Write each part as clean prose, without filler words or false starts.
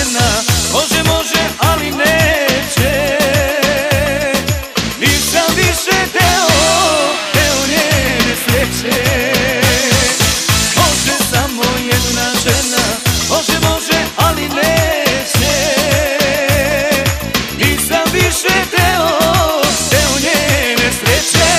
žena. Može, može, ali neće. Nisam više deo njene sreće. Može samo jedna žena. Može, može, ali neće. Nisam više deo njene sreće.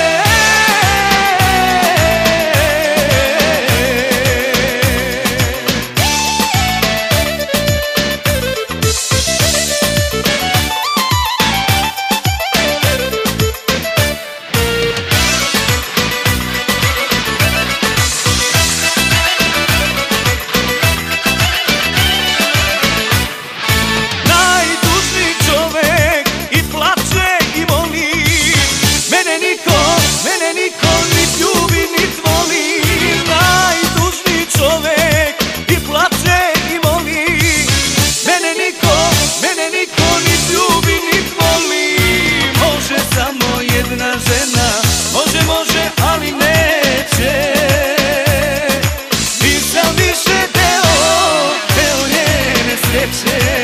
Mene niko nit ljubi nit voli. Najtužniji čovek i plače i moli. Mene niko nit ljubi nit voli. Može samo jedna žena. Može, može, ali neće. Nisam više deo njene sreće.